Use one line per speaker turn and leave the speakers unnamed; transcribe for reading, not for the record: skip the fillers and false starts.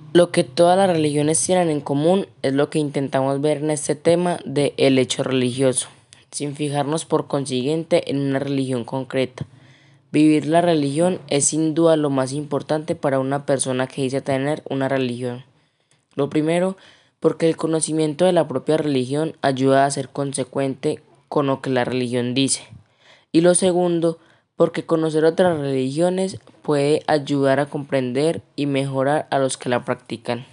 Lo que todas las religiones tienen en común es lo que intentamos ver en este tema de el hecho religioso, sin fijarnos por consiguiente en una religión concreta. Vivir la religión es sin duda lo más importante para una persona que dice tener una religión. Lo primero, porque el conocimiento de la propia religión ayuda a ser consecuente con lo que la religión dice. Y lo segundo, porque conocer otras religiones puede ayudar a comprender y mejorar a los que la practican.